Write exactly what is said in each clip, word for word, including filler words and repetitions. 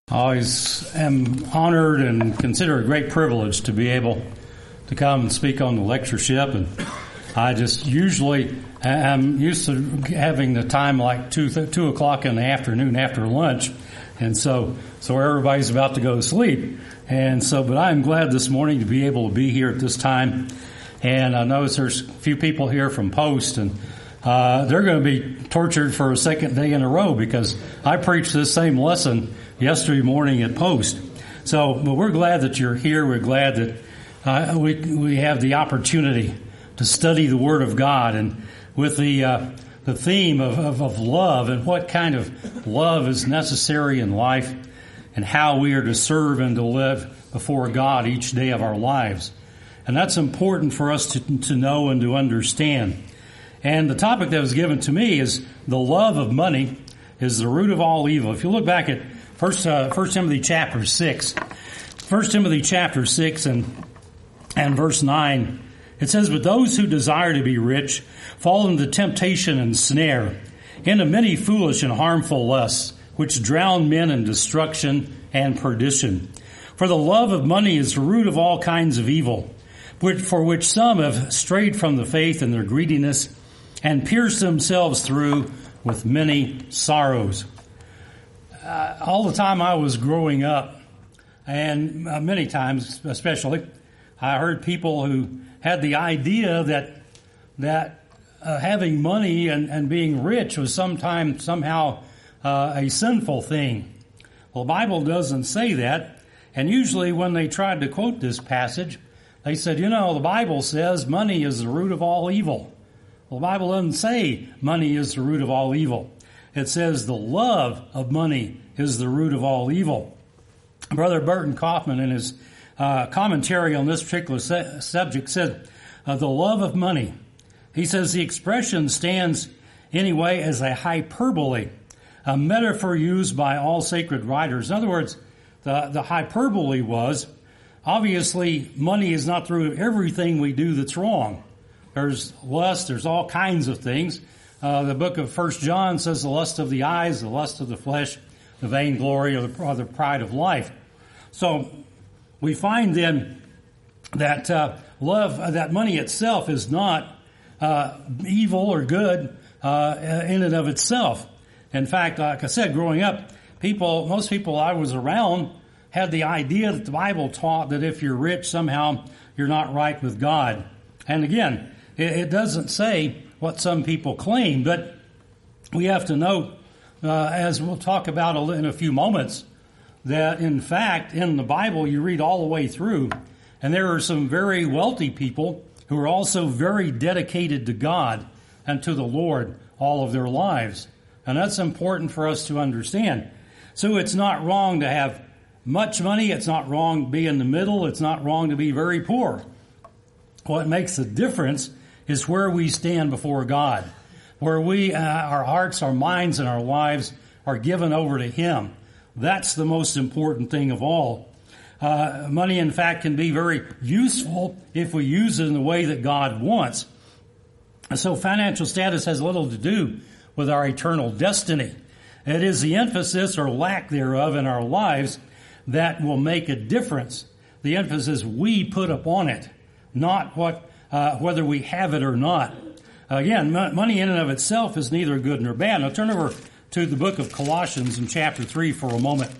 I always am honored and consider it a great privilege to be able to come and speak on the lectureship. And I just usually am used to having the time like two two o'clock in the afternoon after lunch, and so so everybody's about to go to sleep. And so, but I'm glad this morning to be able to be here at this time. And I notice there's a few people here from Post, and uh, they're going to be tortured for a second day in a row because I preached this same lesson yesterday morning at Post. So, but we're glad that you're here. We're glad that uh, we we have the opportunity to study the Word of God, and with the uh, the theme of, of, of love and what kind of love is necessary in life, and how we are to serve and to live before God each day of our lives. And that's important for us to, to know and to understand. And the topic that was given to me is the love of money is the root of all evil. If you look back at First, uh, First Timothy chapter six, First Timothy chapter six and and verse nine, it says, "But those who desire to be rich fall into temptation and snare, into many foolish and harmful lusts, which drown men in destruction and perdition. For the love of money is the root of all kinds of evil, which, for which some have strayed from the faith in their greediness, and pierced themselves through with many sorrows." Uh, all the time I was growing up, and uh, many times especially, I heard people who had the idea that that uh, having money and, and being rich was sometime somehow uh, a sinful thing. Well, the Bible doesn't say that, and usually when they tried to quote this passage, they said, you know, the Bible says money is the root of all evil. Well, the Bible doesn't say money is the root of all evil. It says the love of money is the root of all evil. Brother Burton Kaufman, in his uh, commentary on this particular se- subject, said, uh, the love of money. He says the expression stands anyway as a hyperbole, a metaphor used by all sacred writers. In other words, the, the hyperbole was, obviously, money is not through everything we do that's wrong. There's lust, there's all kinds of things. Uh, the book of First John says the lust of the eyes, the lust of the flesh, the vainglory, or the, or the pride of life. So we find then that uh, love, uh, that money itself is not uh, evil or good uh, in and of itself. In fact, like I said, growing up, people, most people I was around had the idea that the Bible taught that if you're rich, somehow you're not right with God. And again, it, it doesn't say what some people claim, but we have to note, uh, as we'll talk about in a few moments, that in fact, in the Bible, you read all the way through, and there are some very wealthy people who are also very dedicated to God and to the Lord all of their lives. And that's important for us to understand. So it's not wrong to have much money. It's not wrong to be in the middle. It's not wrong to be very poor. What makes the difference is where we stand before God, where we, uh, our hearts, our minds, and our lives are given over to Him. That's the most important thing of all. Uh, money, in fact, can be very useful if we use it in the way that God wants. So financial status has little to do with our eternal destiny. It is the emphasis or lack thereof in our lives that will make a difference. The emphasis we put upon it, not what Uh, whether we have it or not. Again, m- money in and of itself is neither good nor bad. Now turn over to the book of Colossians in chapter three for a moment.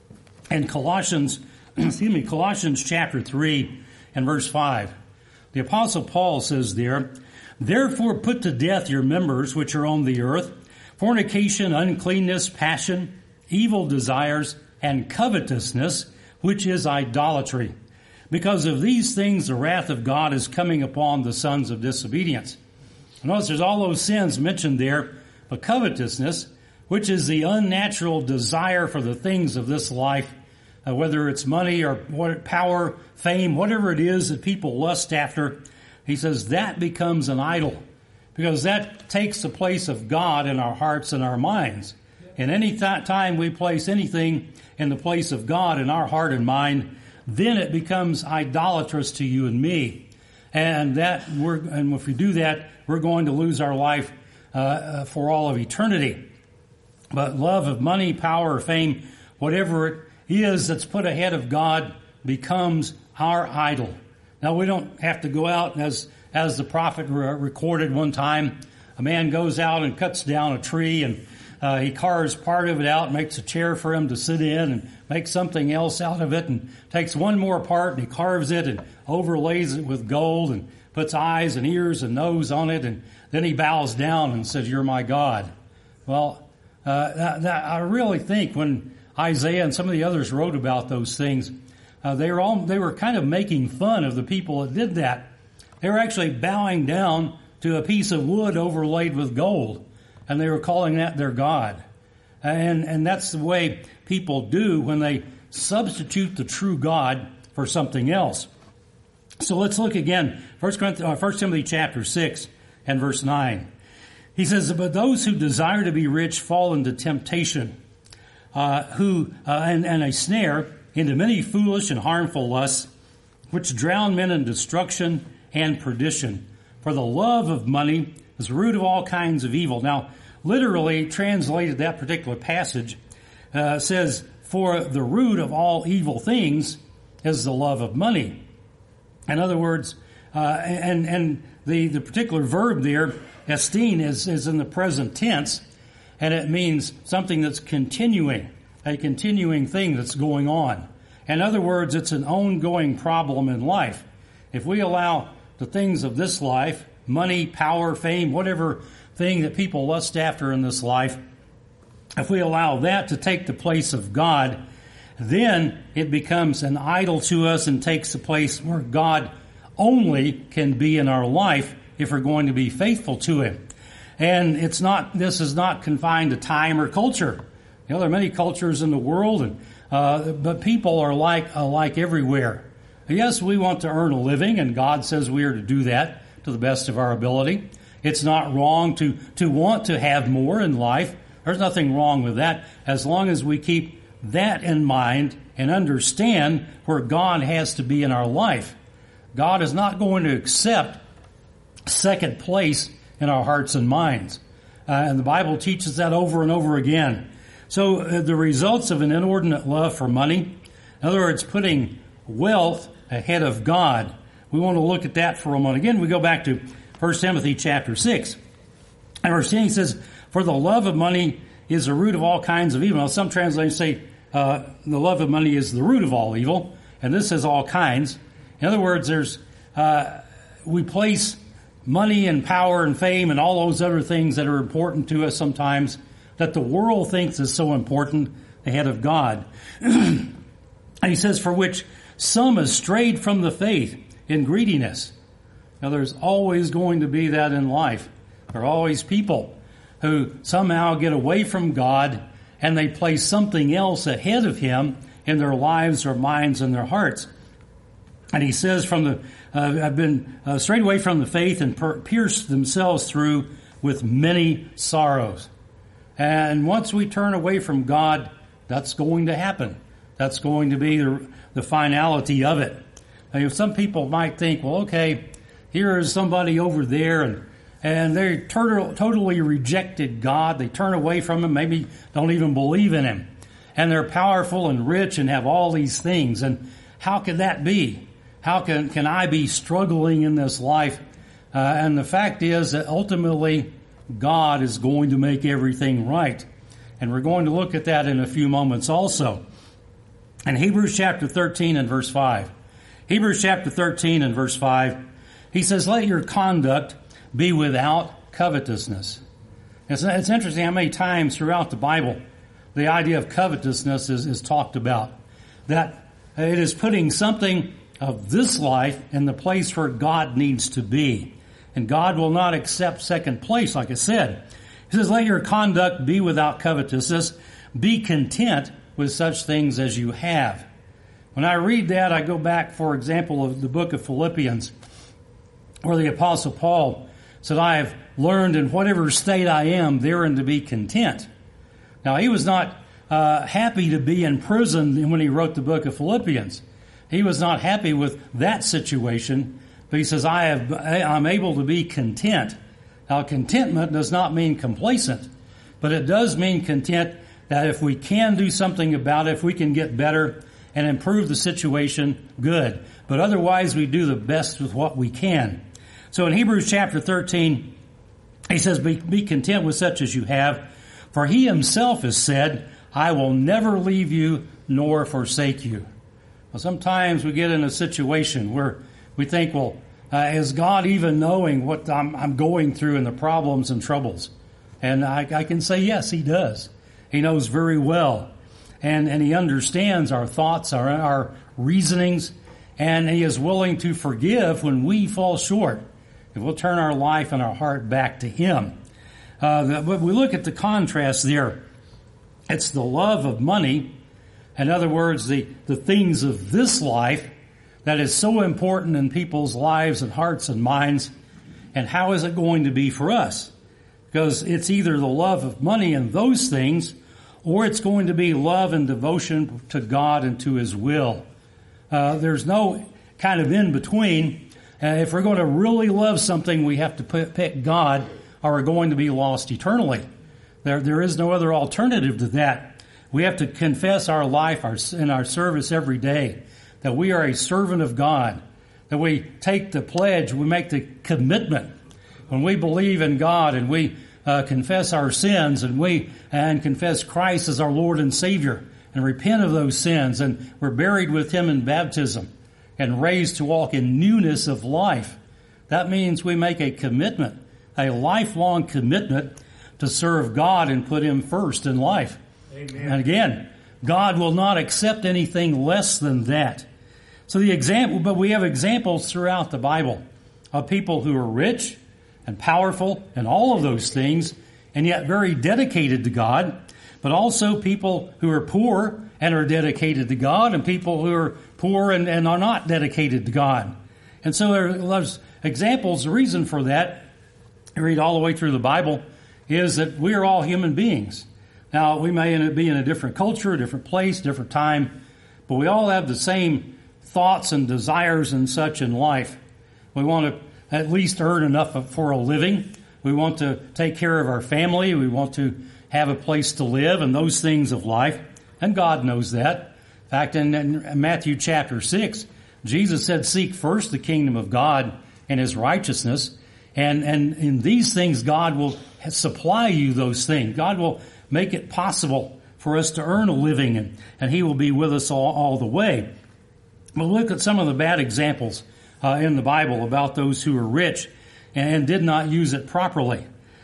In Colossians, excuse me, Colossians chapter three and verse five. The Apostle Paul says there, "Therefore put to death your members which are on the earth, fornication, uncleanness, passion, evil desires, and covetousness, which is idolatry. Because of these things, the wrath of God is coming upon the sons of disobedience." Notice there's all those sins mentioned there, but covetousness, which is the unnatural desire for the things of this life, uh, whether it's money or what, power, fame, whatever it is that people lust after, he says that becomes an idol, because that takes the place of God in our hearts and our minds. And any th- time we place anything in the place of God in our heart and mind, then it becomes idolatrous to you and me. And that we're, and if we do that, we're going to lose our life uh, for all of eternity. But love of money, power, fame, whatever it is that's put ahead of God becomes our idol. Now, we don't have to go out, as as the prophet re- recorded one time, a man goes out and cuts down a tree, and uh, he carves part of it out, makes a chair for him to sit in, and makes something else out of it, and takes one more part, and he carves it and overlays it with gold, and puts eyes and ears and nose on it, and then he bows down and says, "You're my God." Well, uh, that, that, I really think when Isaiah and some of the others wrote about those things, uh, they were all they were kind of making fun of the people that did that. They were actually bowing down to a piece of wood overlaid with gold, and they were calling that their God. And and that's the way people do when they substitute the true God for something else. So let's look again, First Timothy chapter six and verse nine. He says, "But those who desire to be rich fall into temptation, uh, who uh, and, and a snare, into many foolish and harmful lusts, which drown men in destruction and perdition. For the love of money is the root of all kinds of evil." Now, literally translated, that particular passage uh, says, "For the root of all evil things is the love of money." In other words, uh, and and the, the particular verb there, esteem, is, is in the present tense, and it means something that's continuing, a continuing thing that's going on. In other words, it's an ongoing problem in life. If we allow the things of this life, money, power, fame, whatever thing that people lust after in this life, if we allow that to take the place of God, then it becomes an idol to us and takes the place where God only can be in our life if we're going to be faithful to Him. And it's not, this is not confined to time or culture. You know, there are many cultures in the world, and uh, but people are like alike everywhere. Yes, we want to earn a living, and God says we are to do that to the best of our ability. It's not wrong to, to want to have more in life. There's nothing wrong with that, as long as we keep that in mind and understand where God has to be in our life. God is not going to accept second place in our hearts and minds. Uh, and the Bible teaches that over and over again. So uh, the results of an inordinate love for money, in other words, putting wealth ahead of God. We want to look at that for a moment. Again, we go back to First Timothy chapter six. And verse ten says, "For the love of money is the root of all kinds of evil." Now, some translations say uh, the love of money is the root of all evil, and this says all kinds. In other words, there's uh, we place money and power and fame and all those other things that are important to us sometimes that the world thinks is so important ahead of God. And he says, "For which some have strayed from the faith in greediness." Now, there's always going to be that in life. There are always people who somehow get away from God and they place something else ahead of Him in their lives, their minds, and their hearts. And he says, "From the uh, have been uh, strayed away from the faith and per- pierced themselves through with many sorrows." And once we turn away from God, that's going to happen. That's going to be the, the finality of it. Now, some people might think, well, okay, here is somebody over there, and and they tur- totally rejected God. They turn away from Him, maybe don't even believe in Him. And they're powerful and rich and have all these things. And how can that be? How can, can I be struggling in this life? Uh, and the fact is that ultimately God is going to make everything right. And we're going to look at that in a few moments also. In Hebrews chapter thirteen and verse five. Hebrews chapter thirteen and verse five. He says, "Let your conduct be without covetousness." It's, it's interesting how many times throughout the Bible the idea of covetousness is, is talked about. That it is putting something of this life in the place where God needs to be. And God will not accept second place, like I said. He says, "Let your conduct be without covetousness. Be content with such things as you have." When I read that, I go back, for example, of the book of Philippians, where the Apostle Paul said, "I have learned in whatever state I am, therein to be content." Now, he was not uh, happy to be in prison when he wrote the book of Philippians. He was not happy with that situation, but he says, I have, I'm able to be content. Now, contentment does not mean complacent, but it does mean content that if we can do something about it, if we can get better and improve the situation, good. But otherwise, we do the best with what we can. So in Hebrews chapter thirteen, he says, be, be content with such as you have, for he himself has said, I will never leave you nor forsake you. Well, sometimes we get in a situation where we think, well, uh, is God even knowing what I'm, I'm going through and the problems and troubles? And I, I can say, yes, he does. He knows very well. And, and he understands our thoughts, our, our reasonings, and he is willing to forgive when we fall short. If we'll turn our life and our heart back to him. Uh, but we look at the contrast there. It's the love of money. In other words, the, the things of this life that is so important in people's lives and hearts and minds. And how is it going to be for us? Because it's either the love of money and those things, or it's going to be love and devotion to God and to his will. Uh, there's no kind of in between. Uh, if we're going to really love something, we have to put, pick God, or we're going to be lost eternally. There, there is no other alternative to that. We have to confess our life our, in our service every day, that we are a servant of God, that we take the pledge, we make the commitment. When we believe in God and we uh, confess our sins and we and confess Christ as our Lord and Savior and repent of those sins, and we're buried with him in baptism and raised to walk in newness of life, that means we make a commitment, a lifelong commitment to serve God and put him first in life. Amen. And again, God will not accept anything less than that. So the example, but we have examples throughout the Bible of people who are rich and powerful and all of those things, and yet very dedicated to God, but also people who are poor and are dedicated to God, and people who are poor and, and are not dedicated to God. And so there's examples. The reason for that, you read all the way through the Bible, is that we are all human beings. Now, we may be in a different culture, a different place, different time, but we all have the same thoughts and desires and such in life. We want to at least earn enough for a living. We want to take care of our family. We want to have a place to live and those things of life. And God knows that. In fact, in, in Matthew chapter six, Jesus said, seek first the kingdom of God and his righteousness. And, and in these things, God will supply you those things. God will make it possible for us to earn a living, and, and he will be with us all, all the way. But look at some of the bad examples uh, in the Bible about those who are rich and did not use it properly.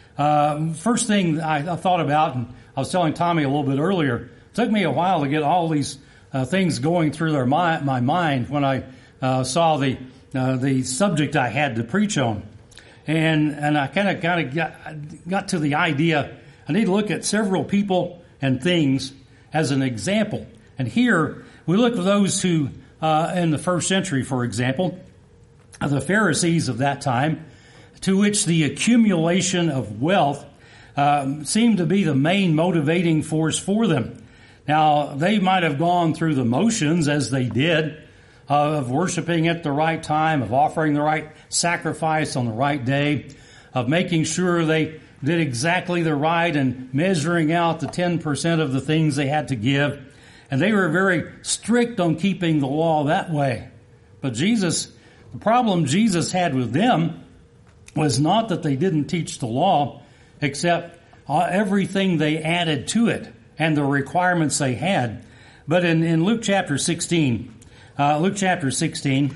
Uh, first thing I, I thought about, and I was telling Tommy a little bit earlier, it took me a while to get all these uh, things going through their my, my mind when I uh, saw the uh, the subject I had to preach on. And and I kind of kind of got, got to the idea I need to look at several people and things as an example. And here we look at those who, uh, in the first century, for example, the Pharisees of that time, to which the accumulation of wealth um, seemed to be the main motivating force for them. Now, they might have gone through the motions as they did, uh, of worshiping at the right time, of offering the right sacrifice on the right day, of making sure they did exactly the right and measuring out the ten percent of the things they had to give. And they were very strict on keeping the law that way. But Jesus, the problem Jesus had with them was not that they didn't teach the law, except uh, everything they added to it and the requirements they had. But in, in Luke chapter sixteen, uh, Luke chapter sixteen,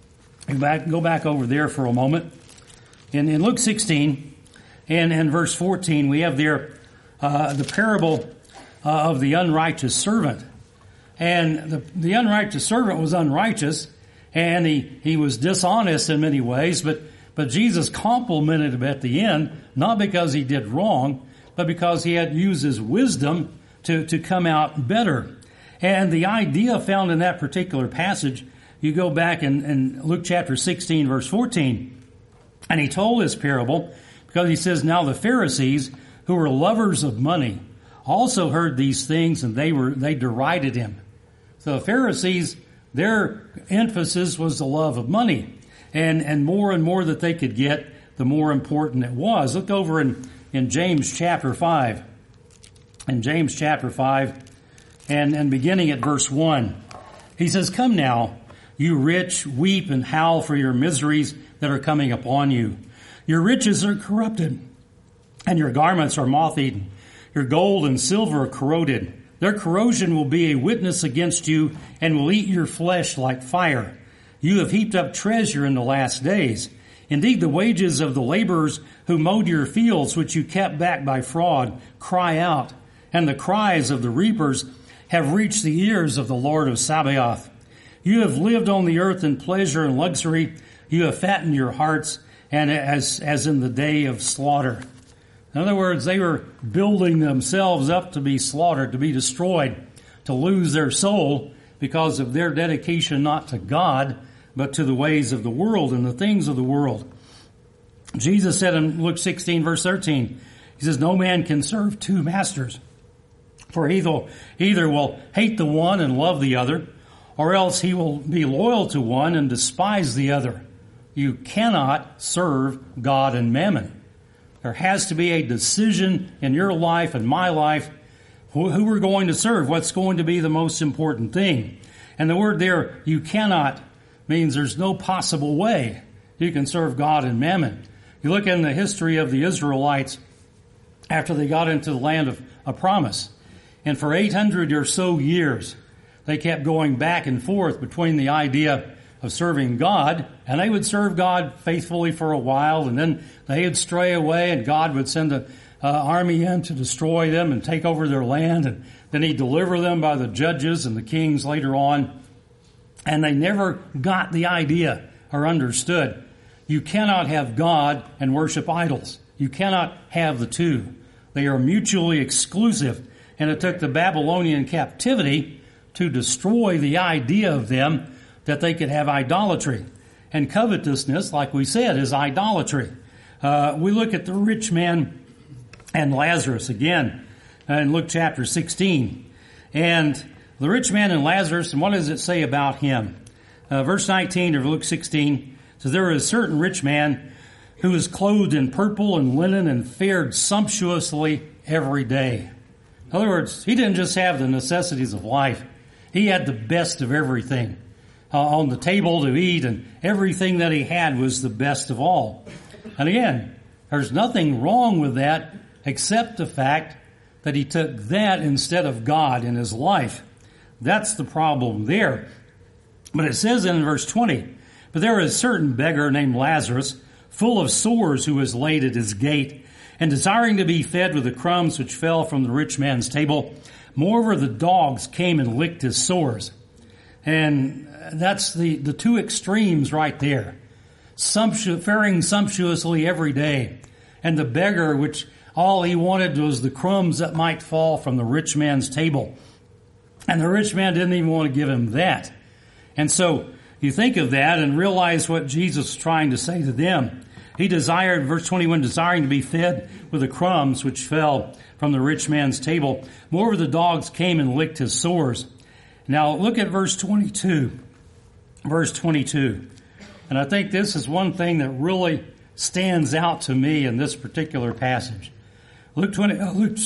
go back, go back over there for a moment. In, in Luke sixteen, and in verse fourteen, we have there uh, the parable uh, of the unrighteous servant. And the, the unrighteous servant was unrighteous, and he, he was dishonest in many ways, but But Jesus complimented him at the end, not because he did wrong, but because he had used his wisdom to, to come out better. And the idea found in that particular passage, you go back in, in Luke chapter sixteen, verse fourteen, and he told this parable because he says, now the Pharisees, who were lovers of money, also heard these things, and they were they derided him. So the Pharisees, their emphasis was the love of money. And, and more and more that they could get, the more important it was. Look over in, in James chapter five. in James chapter five, and, and beginning at verse one. He says, "Come now, you rich, weep and howl for your miseries that are coming upon you. Your riches are corrupted, and your garments are moth-eaten. Your gold and silver are corroded. Their corrosion will be a witness against you and will eat your flesh like fire. You have heaped up treasure in the last days. Indeed, the wages of the laborers who mowed your fields, which you kept back by fraud, cry out, and the cries of the reapers have reached the ears of the Lord of Sabaoth. You have lived on the earth in pleasure and luxury. You have fattened your hearts, and as as in the day of slaughter." In other words, they were building themselves up to be slaughtered, to be destroyed, to lose their soul because of their dedication not to God, but to the ways of the world and the things of the world. Jesus said in Luke sixteen, verse thirteen, he says, "No man can serve two masters, for either, either will hate the one and love the other, or else he will be loyal to one and despise the other. You cannot serve God and mammon." There has to be a decision in your life and my life who, who we're going to serve, what's going to be the most important thing. And the word there, "you cannot," means there's no possible way you can serve God and mammon. You look in the history of the Israelites after they got into the land of a promise, and for eight hundred or so years, they kept going back and forth between the idea of serving God, and they would serve God faithfully for a while, and then they would stray away, and God would send an uh, army in to destroy them and take over their land, and then He'd deliver them by the judges and the kings later on. And they never got the idea or understood. You cannot have God and worship idols. You cannot have the two. They are mutually exclusive, and it took the Babylonian captivity to destroy the idea of them that they could have idolatry. And covetousness, like we said, is idolatry. Uh, we look at the rich man and Lazarus again in Luke chapter sixteen. And the rich man and Lazarus, and what does it say about him? Uh, verse nineteen of Luke sixteen says, "There was a certain rich man who was clothed in purple and linen and fared sumptuously every day." In other words, he didn't just have the necessities of life. He had the best of everything uh, on the table to eat, and everything that he had was the best of all. And again, there's nothing wrong with that except the fact that he took that instead of God in his life. That's the problem there. But it says in verse twenty, "But there was a certain beggar named Lazarus, full of sores, who was laid at his gate, and desiring to be fed with the crumbs which fell from the rich man's table. Moreover, the dogs came and licked his sores." And that's the, the two extremes right there. Sumptu- faring sumptuously every day. And the beggar, which all he wanted was the crumbs that might fall from the rich man's table. And the rich man didn't even want to give him that. And so you think of that and realize what Jesus is trying to say to them. He desired, verse twenty-one, desiring to be fed with the crumbs which fell from the rich man's table. Moreover, the dogs came and licked his sores. Now look at verse twenty-two. Verse twenty-two. And I think this is one thing that really stands out to me in this particular passage. Luke twenty, uh, Luke,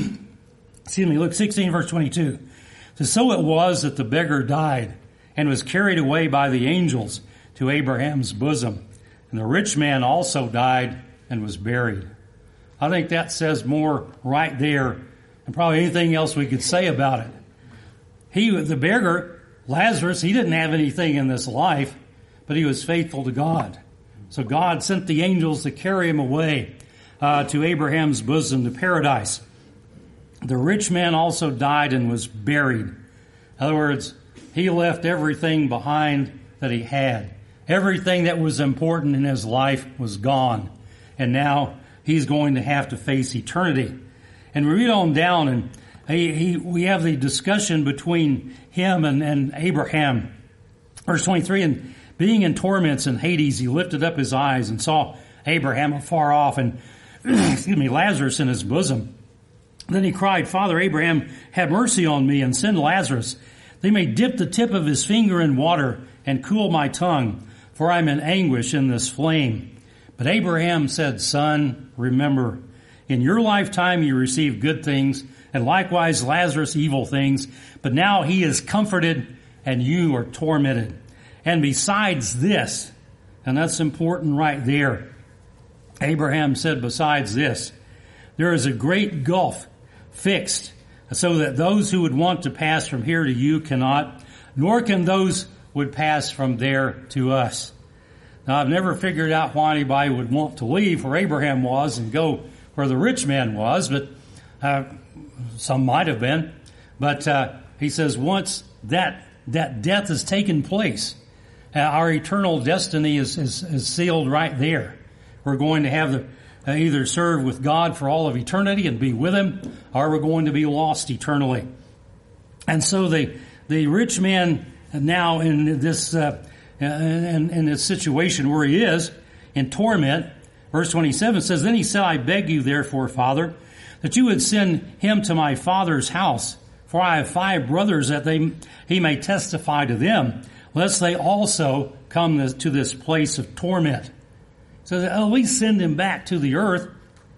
excuse me, Luke sixteen, verse twenty-two. So, so it was that the beggar died and was carried away by the angels to Abraham's bosom. And the rich man also died and was buried. I think that says more right there than probably anything else we could say about it. He, the beggar, Lazarus, he didn't have anything in this life, but he was faithful to God. So God sent the angels to carry him away uh, to Abraham's bosom, to paradise. The rich man also died and was buried. In other words, he left everything behind that he had. Everything that was important in his life was gone. And now he's going to have to face eternity. And we read on down, and he, he, we have the discussion between him and, and Abraham. Verse twenty-three, "And being in torments in Hades, he lifted up his eyes and saw Abraham afar off, and excuse me, Lazarus in his bosom. Then he cried, 'Father Abraham, have mercy on me, and send Lazarus. They may dip the tip of his finger in water and cool my tongue, for I am in anguish in this flame.' But Abraham said, 'Son, remember, in your lifetime you received good things, and likewise Lazarus evil things, but now he is comforted and you are tormented. And besides this, and that's important right there, Abraham said, besides this, there is a great gulf fixed, so that those who would want to pass from here to you cannot, nor can those would pass from there to us. Now, I've never figured out why anybody would want to leave where Abraham was and go where the rich man was, but uh, some might have been. But uh, he says once that that death has taken place, uh, our eternal destiny is, is, is sealed right there. We're going to have the uh, either serve with God for all of eternity and be with Him, or we're going to be lost eternally. And so the the rich man now in this uh, in, in this situation where he is in torment, verse twenty-seven says, "Then he said, I beg you, therefore, Father, that you would send him to my father's house, for I have five brothers, that they he may testify to them, lest they also come to this place of torment." So at least send him back to the earth,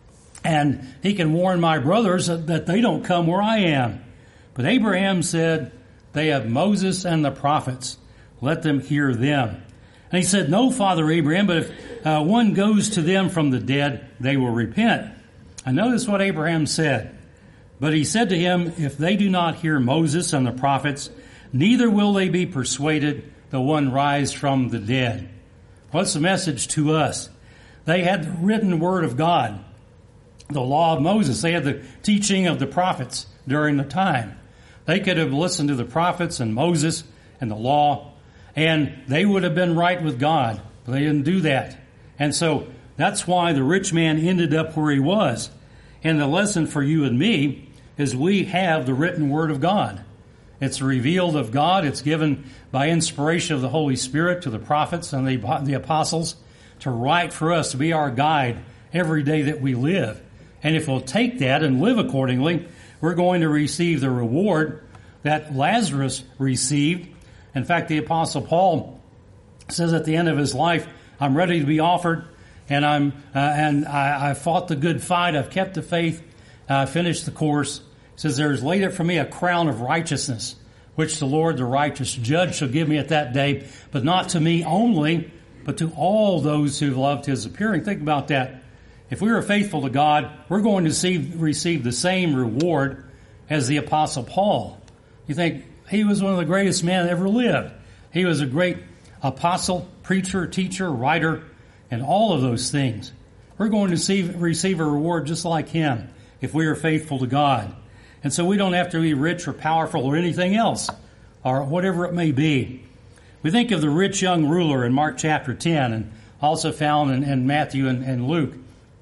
and he can warn my brothers that they don't come where I am. But Abraham said, they have Moses and the prophets. Let them hear them. And he said, no, Father Abraham, but if uh, one goes to them from the dead, they will repent. And notice what Abraham said. But he said to him, if they do not hear Moses and the prophets, neither will they be persuaded, though one rise from the dead. What's the message to us? They had the written word of God, the law of Moses. They had the teaching of the prophets during the time. They could have listened to the prophets and Moses and the law, and they would have been right with God. But they didn't do that. And so that's why the rich man ended up where he was. And the lesson for you and me is we have the written word of God. It's revealed of God. It's given by inspiration of the Holy Spirit to the prophets and the, the apostles to write for us, to be our guide every day that we live. And if we'll take that and live accordingly, we're going to receive the reward that Lazarus received. In fact, the Apostle Paul says at the end of his life, I'm ready to be offered, and I'm uh, and I, I fought the good fight. I've kept the faith. I uh, finished the course. He says, there is laid up for me a crown of righteousness, which the Lord, the righteous judge, shall give me at that day, but not to me only, but to all those who loved his appearing. Think about that. If we are faithful to God, we're going to see, receive the same reward as the Apostle Paul. You think he was one of the greatest men that ever lived. He was a great apostle, preacher, teacher, writer, and all of those things. We're going to see, receive a reward just like him if we are faithful to God. And so we don't have to be rich or powerful or anything else, or whatever it may be. We think of the rich young ruler in Mark chapter ten, and also found in, in Matthew and, and Luke.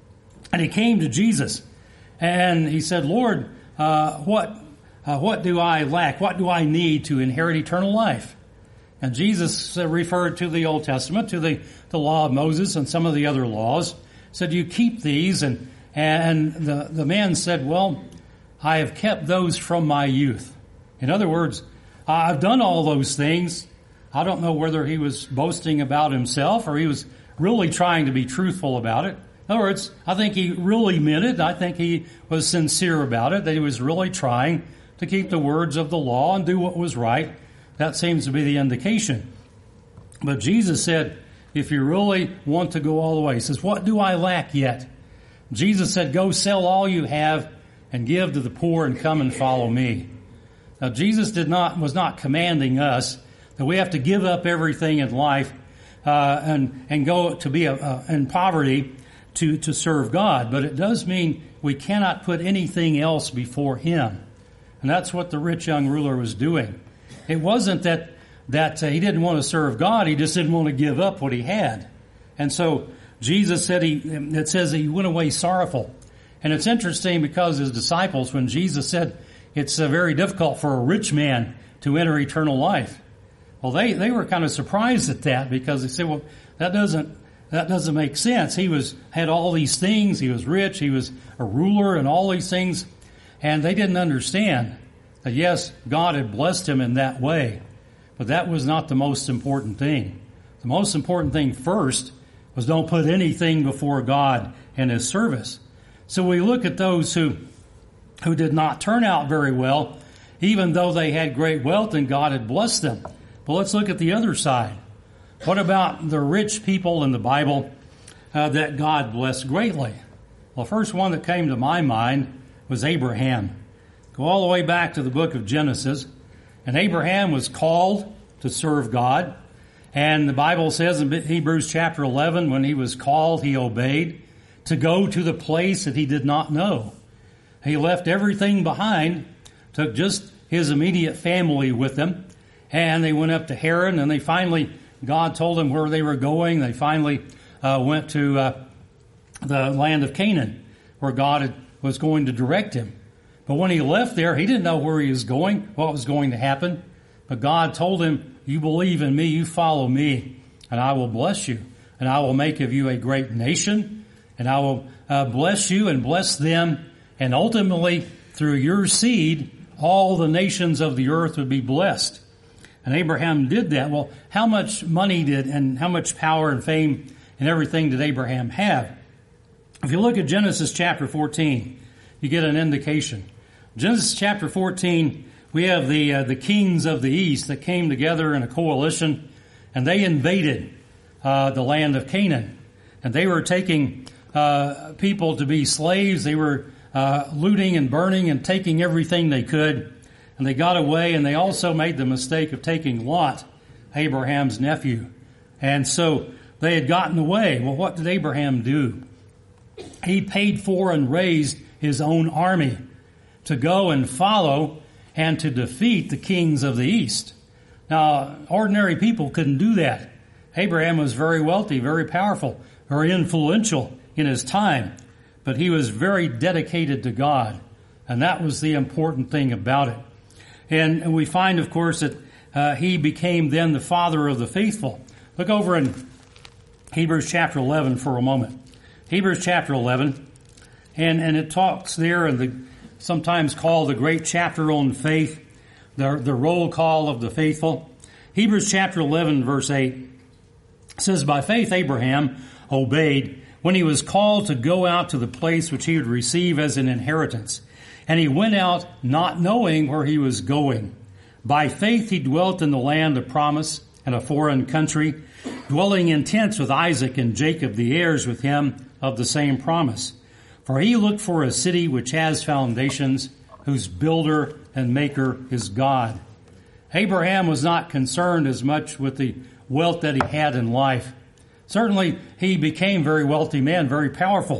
And he came to Jesus, and he said, Lord, uh, what uh, what do I lack? What do I need to inherit eternal life? And Jesus uh, referred to the Old Testament, to the, the law of Moses and some of the other laws. Said, you keep these. And, and the, the man said, well, I have kept those from my youth. In other words, I've done all those things. I don't know whether he was boasting about himself or he was really trying to be truthful about it. In other words, I think he really meant it. I think he was sincere about it, that he was really trying to keep the words of the law and do what was right. That seems to be the indication. But Jesus said, if you really want to go all the way, he says, what do I lack yet? Jesus said, go sell all you have and give to the poor and come and follow me. Now, Jesus did not was not commanding us that we have to give up everything in life uh, and and go to be a, a, in poverty to to serve God. But it does mean we cannot put anything else before Him, and that's what the rich young ruler was doing. It wasn't that that uh, he didn't want to serve God; he just didn't want to give up what he had. And so Jesus said he. It says he went away sorrowful, and it's interesting because his disciples, when Jesus said it's uh, very difficult for a rich man to enter eternal life. Well, they, they were kind of surprised at that because they said, well, that doesn't, that doesn't make sense. He was, had all these things. He was rich. He was a ruler and all these things. And they didn't understand that, yes, God had blessed him in that way. But that was not the most important thing. The most important thing first was don't put anything before God and His service. So we look at those who who did not turn out very well, even though they had great wealth and God had blessed them. But let's look at the other side. What about the rich people in the Bible uh, that God blessed greatly? Well, the first one that came to my mind was Abraham. Go all the way back to the book of Genesis. And Abraham was called to serve God. And the Bible says in Hebrews chapter eleven, when he was called, he obeyed to go to the place that he did not know. He left everything behind, took just his immediate family with him, and they went up to Haran, and they finally, God told them where they were going. They finally uh, went to uh, the land of Canaan, where God had, was going to direct him. But when he left there, he didn't know where he was going, what was going to happen. But God told him, you believe in me, you follow me, and I will bless you. And I will make of you a great nation, and I will uh, bless you and bless them. And ultimately, through your seed, all the nations of the earth would be blessed. And Abraham did that. Well, how much money did and how much power and fame and everything did Abraham have? If you look at Genesis chapter fourteen, you get an indication. Genesis chapter fourteen, we have the uh, the kings of the east that came together in a coalition, and they invaded uh, the land of Canaan. And they were taking uh, people to be slaves. They were uh, looting and burning and taking everything they could. And they got away, and they also made the mistake of taking Lot, Abraham's nephew. And so they had gotten away. Well, what did Abraham do? He paid for and raised his own army to go and follow and to defeat the kings of the east. Now, ordinary people couldn't do that. Abraham was very wealthy, very powerful, very influential in his time, but he was very dedicated to God, and that was the important thing about it. And we find, of course, that uh, he became then the father of the faithful. Look over in Hebrews chapter eleven for a moment. Hebrews chapter eleven, and, and it talks there, in the sometimes called the great chapter on faith, the, the roll call of the faithful. Hebrews chapter eleven, verse eight says, by faith Abraham obeyed when he was called to go out to the place which he would receive as an inheritance. And he went out not knowing where he was going. By faith he dwelt in the land of promise in a foreign country, dwelling in tents with Isaac and Jacob, the heirs with him of the same promise. For he looked for a city which has foundations, whose builder and maker is God. Abraham was not concerned as much with the wealth that he had in life. Certainly, he became a very wealthy man, very powerful.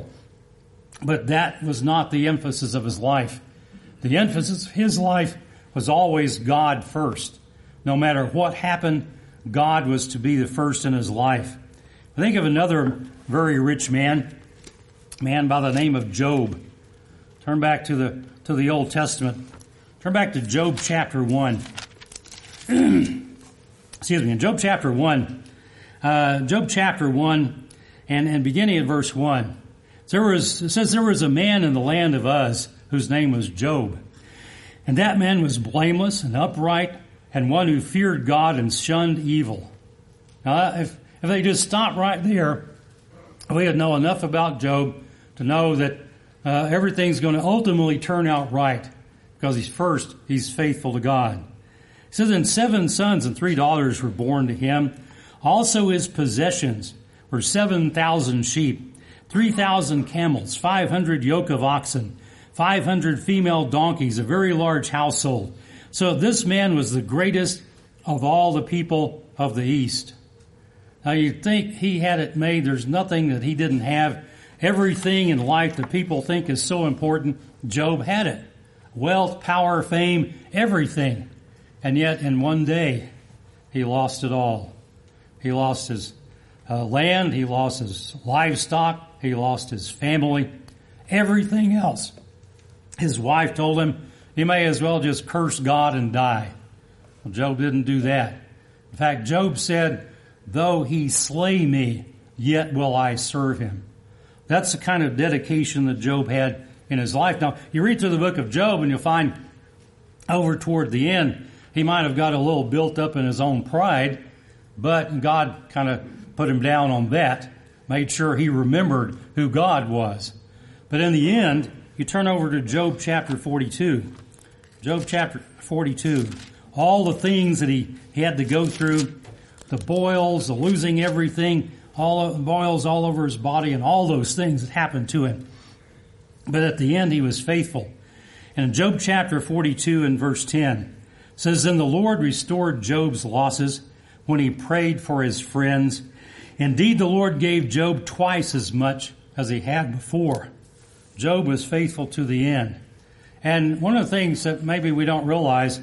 But that was not the emphasis of his life. The emphasis of his life was always God first. No matter what happened, God was to be the first in his life. I think of another very rich man, a man by the name of Job. Turn back to the to the Old Testament. Turn back to Job chapter one. Excuse me, in Job chapter one, uh, Job chapter one, and, and beginning at verse one. There was, it says there was a man in the land of Uz whose name was Job. And that man was blameless and upright and one who feared God and shunned evil. Now, if, if they just stopped right there, we would know enough about Job to know that uh, everything's going to ultimately turn out right because he's first, he's faithful to God. It says, and seven sons and three daughters were born to him. Also his possessions were seven thousand sheep, three thousand camels, five hundred yoke of oxen, five hundred female donkeys, a very large household. So this man was the greatest of all the people of the East. Now you'd think he had it made. There's nothing that he didn't have. Everything in life that people think is so important, Job had it. Wealth, power, fame, everything. And yet in one day, he lost it all. He lost his uh, land, he lost his livestock, he lost his family, everything else. His wife told him, you may as well just curse God and die. Well, Job didn't do that. In fact, Job said, though he slay me, yet will I serve him. That's the kind of dedication that Job had in his life. Now, you read through the book of Job and you'll find over toward the end, he might have got a little built up in his own pride, but God kind of put him down on that, made sure he remembered who God was. But in the end, you turn over to Job chapter forty-two. Job chapter forty-two. All the things that he, he had to go through, the boils, the losing everything, all the boils all over his body, and all those things that happened to him. But at the end, he was faithful. And in Job chapter forty-two and verse ten, it says, Then the Lord restored Job's losses when he prayed for his friends. Indeed, the Lord gave Job twice as much as he had before. Job was faithful to the end. And one of the things that maybe we don't realize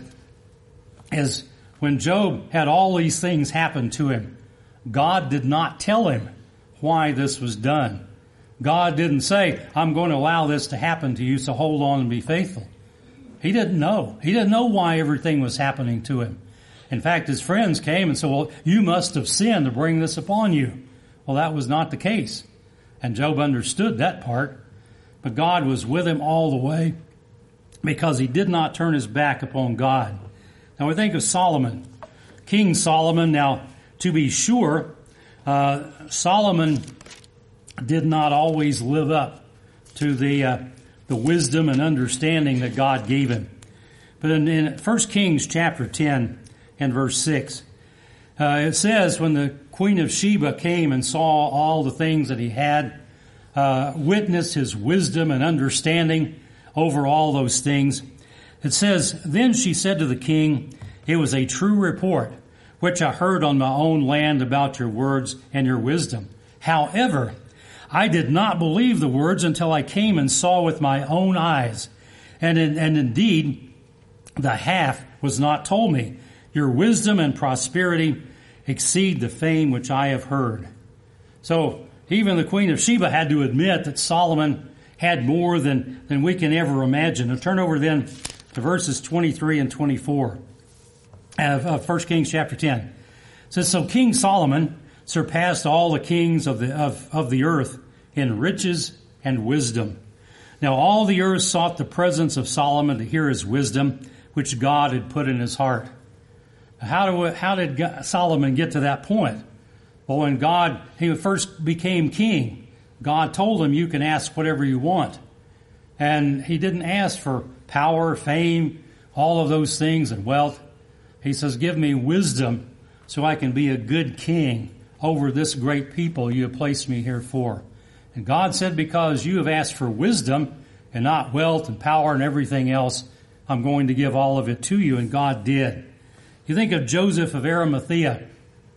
is when Job had all these things happen to him, God did not tell him why this was done. God didn't say, I'm going to allow this to happen to you, so hold on and be faithful. He didn't know. He didn't know why everything was happening to him. In fact, his friends came and said, well, you must have sinned to bring this upon you. Well, that was not the case. And Job understood that part. But God was with him all the way because he did not turn his back upon God. Now we think of Solomon, King Solomon. Now, to be sure, uh, Solomon did not always live up to the uh, the wisdom and understanding that God gave him. But in, in First Kings chapter ten and verse six, uh, it says, when the Queen of Sheba came and saw all the things that he had, uh, witnessed his wisdom and understanding over all those things, it says, Then she said to the king, It was a true report, which I heard on my own land about your words and your wisdom. However, I did not believe the words until I came and saw with my own eyes. And, in, and indeed, the half was not told me. Your wisdom and prosperity exceed the fame which I have heard. So even the Queen of Sheba had to admit that Solomon had more than, than we can ever imagine. Now turn over then to verses twenty-three and twenty-four of, of First Kings chapter ten. It says, So King Solomon surpassed all the kings of the, of, of the earth in riches and wisdom. Now all the earth sought the presence of Solomon to hear his wisdom, which God had put in his heart. How, do, how did God, Solomon get to that point? Well, when God, he first became king, God told him, you can ask whatever you want. And he didn't ask for power, fame, all of those things and wealth. He says, give me wisdom so I can be a good king over this great people you have placed me here for. And God said, because you have asked for wisdom and not wealth and power and everything else, I'm going to give all of it to you. And God did. You think of Joseph of Arimathea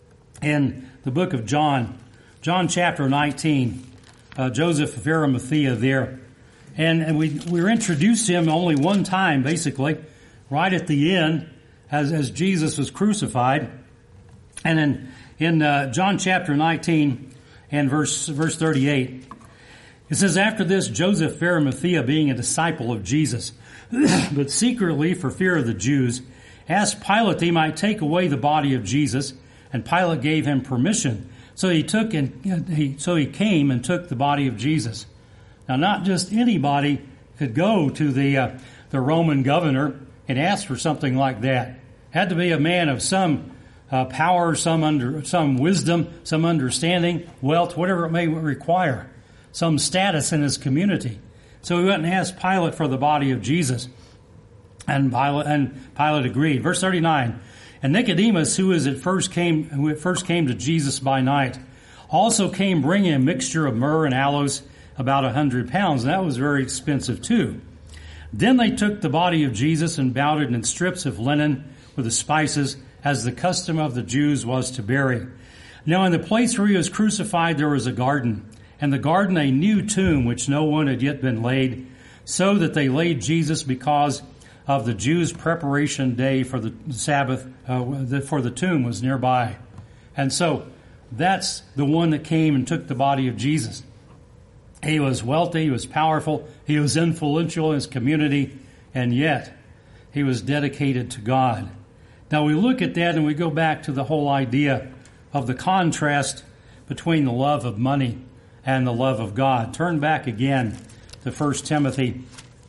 in the book of John, John chapter nineteen, uh, Joseph of Arimathea there. And, and we, we were introduced to him only one time, basically, right at the end as, as Jesus was crucified. And in, in uh, John chapter nineteen and verse, verse thirty-eight, it says, After this, Joseph of Arimathea, being a disciple of Jesus, but secretly for fear of the Jews, asked Pilate that he might take away the body of Jesus, and Pilate gave him permission. So he took and he, so he came and took the body of Jesus. Now, not just anybody could go to the uh, the Roman governor and ask for something like that. It had to be a man of some uh, power, some under some wisdom, some understanding, wealth, whatever it may require, some status in his community. So he went and asked Pilate for the body of Jesus. And Pilate, and Pilate agreed. Verse thirty-nine, And Nicodemus, who is at first came, who at first came to Jesus by night, also came bringing a mixture of myrrh and aloes, about a hundred pounds. And that was very expensive too. Then they took the body of Jesus and bound it in strips of linen with the spices, as the custom of the Jews was to bury. Now in the place where he was crucified there was a garden, and the garden a new tomb which no one had yet been laid, so that they laid Jesus because of the Jews' preparation day for the Sabbath, uh, for the tomb was nearby. And so that's the one that came and took the body of Jesus. He was wealthy, he was powerful, he was influential in his community, and yet he was dedicated to God. Now we look at that and we go back to the whole idea of the contrast between the love of money and the love of God. Turn back again to First Timothy.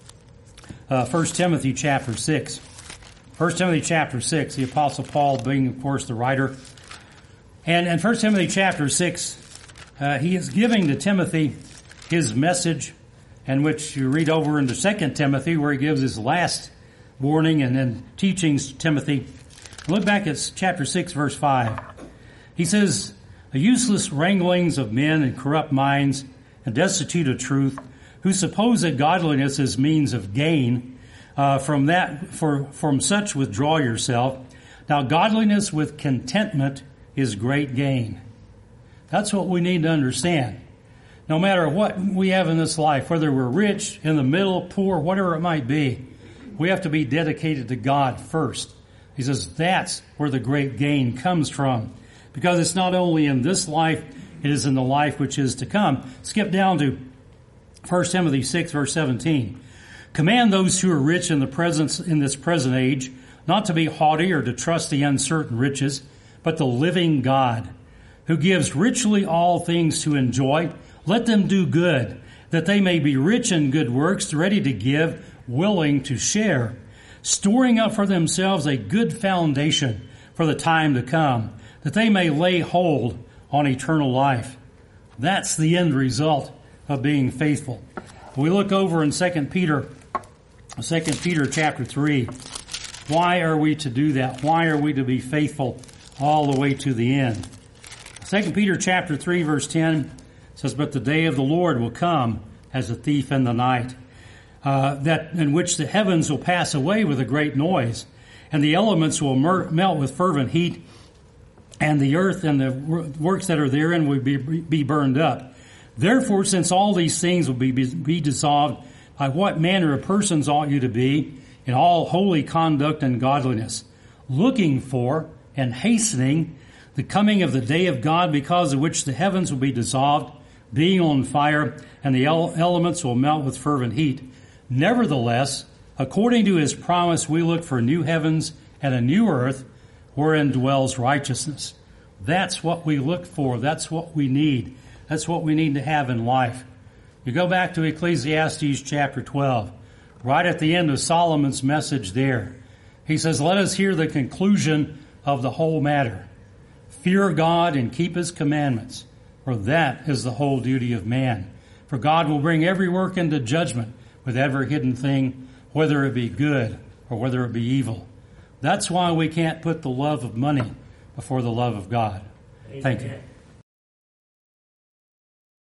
Uh, First Timothy chapter six. First Timothy chapter six, the Apostle Paul being, of course, the writer. And in First Timothy chapter six, uh, he is giving to Timothy his message and which you read over into Second Timothy, where he gives his last warning and then teachings to Timothy. Look back at chapter six, verse five. He says, the useless wranglings of men and corrupt minds and destitute of truth, who suppose that godliness is means of gain, uh, from that, for, from such withdraw yourself. Now godliness with contentment is great gain. That's what we need to understand. No matter what we have in this life, whether we're rich, in the middle, poor, whatever it might be, we have to be dedicated to God first. He says that's where the great gain comes from. Because it's not only in this life, it is in the life which is to come. Skip down to First Timothy six, verse seventeen. Command those who are rich in the presence in this present age not to be haughty or to trust the uncertain riches, but the living God, who gives richly all things to enjoy. Let them do good, that they may be rich in good works, ready to give, willing to share, storing up for themselves a good foundation for the time to come, that they may lay hold on eternal life. That's the end result of being faithful. We look over in Second Peter, Second Peter chapter three. Why are we to do that? Why are we to be faithful all the way to the end? Second Peter chapter three, verse ten says, but the day of the Lord will come as a thief in the night, uh, that in which the heavens will pass away with a great noise, and the elements will mer- melt with fervent heat, and the earth and the works that are therein will be, be burned up. Therefore, since all these things will be, be, be dissolved, by what manner of persons ought you to be in all holy conduct and godliness, looking for and hastening the coming of the day of God, because of which the heavens will be dissolved, being on fire, and the elements will melt with fervent heat. Nevertheless, according to his promise, we look for new heavens and a new earth, wherein dwells righteousness. That's what we look for. That's what we need. That's what we need to have in life. You go back to Ecclesiastes chapter twelve, right at the end of Solomon's message there. He says, let us hear the conclusion of the whole matter. Fear God and keep his commandments, for that is the whole duty of man. For God will bring every work into judgment with every hidden thing, whether it be good or whether it be evil. That's why we can't put the love of money before the love of God. Amen. Thank you.